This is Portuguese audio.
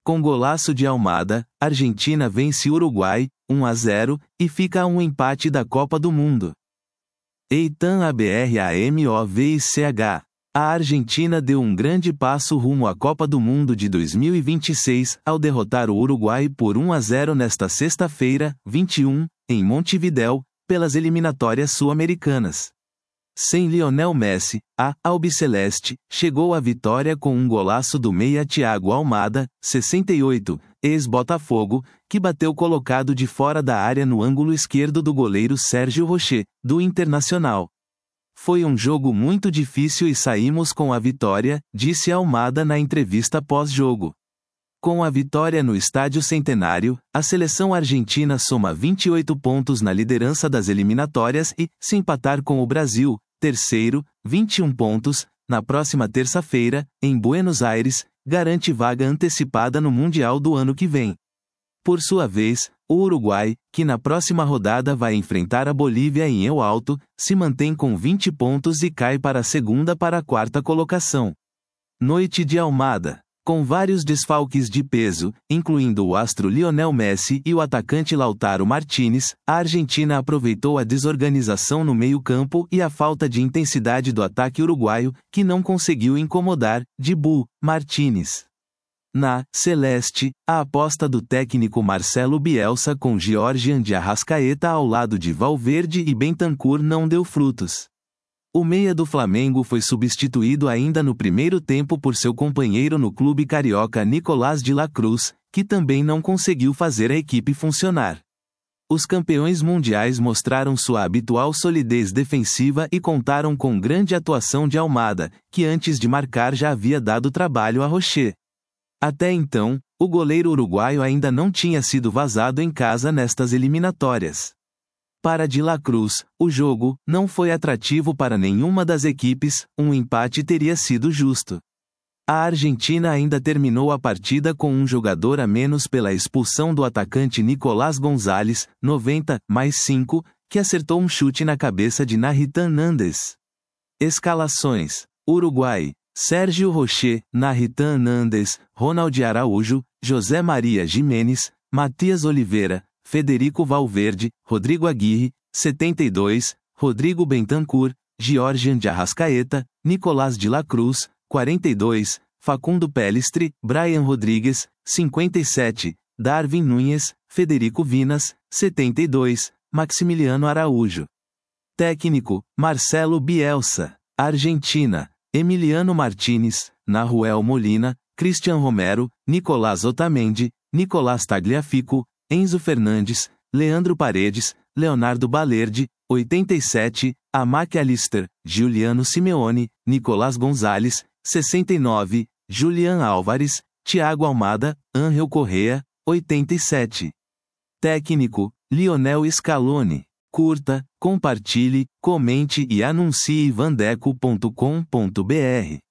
Com golaço de Almada, Argentina vence Uruguai, 1-0, e fica a um empate da Copa do Mundo. Eitan Abrahmovich. A Argentina deu um grande passo rumo à Copa do Mundo de 2026 ao derrotar o Uruguai por 1-0 nesta sexta-feira, 21, em Montevidéu, pelas eliminatórias sul-americanas. Sem Lionel Messi, a albiceleste chegou à vitória com um golaço do meia Thiago Almada, 68, ex-Botafogo, que bateu colocado de fora da área no ângulo esquerdo do goleiro Sérgio Rocher, do Internacional. Foi um jogo muito difícil e saímos com a vitória, disse Almada na entrevista pós-jogo. Com a vitória no Estádio Centenário, a seleção argentina soma 28 pontos na liderança das eliminatórias e, se empatar com o Brasil, terceiro, 21 pontos, na próxima terça-feira, em Buenos Aires, garante vaga antecipada no Mundial do ano que vem. Por sua vez, o Uruguai, que na próxima rodada vai enfrentar a Bolívia em El Alto, se mantém com 20 pontos e cai para a segunda para a quarta colocação. Noite de Almada. Com vários desfalques de peso, incluindo o astro Lionel Messi e o atacante Lautaro Martínez, a Argentina aproveitou a desorganização no meio-campo e a falta de intensidade do ataque uruguaio, que não conseguiu incomodar Dibu Martínez. Na Celeste, a aposta do técnico Marcelo Bielsa com Georgian de Arrascaeta ao lado de Valverde e Bentancur não deu frutos. O meia do Flamengo foi substituído ainda no primeiro tempo por seu companheiro no clube carioca Nicolás de la Cruz, que também não conseguiu fazer a equipe funcionar. Os campeões mundiais mostraram sua habitual solidez defensiva e contaram com grande atuação de Almada, que antes de marcar já havia dado trabalho a Rocher. Até então, o goleiro uruguaio ainda não tinha sido vazado em casa nestas eliminatórias. Para de la Cruz, o jogo não foi atrativo para nenhuma das equipes, um empate teria sido justo. A Argentina ainda terminou a partida com um jogador a menos pela expulsão do atacante Nicolás Gonzalez, 90+5, que acertou um chute na cabeça de Nathan Nández. Escalações: Uruguai, Sérgio Rocher, Nathan Nández, Ronald Araújo, José Maria Giménez, Matias Oliveira, Federico Valverde, Rodrigo Aguirre, 72, Rodrigo Bentancur, Georgian de Arrascaeta, Nicolás de la Cruz, 42, Facundo Pelistri, Brian Rodrigues, 57, Darwin Núñez, Federico Vinas, 72, Maximiliano Araújo. Técnico, Marcelo Bielsa. Argentina, Emiliano Martínez, Nahuel Molina, Cristian Romero, Nicolás Otamendi, Nicolás Tagliafico, Enzo Fernandes, Leandro Paredes, Leonardo Balerdi, 87, Amac Alister, Giuliano Simeone, Nicolás Gonzalez, 69, Julián Álvares, Thiago Almada, Ángel Correa, 87. Técnico, Lionel Scaloni. Curta, compartilhe, comente e anuncie vandeco.com.br.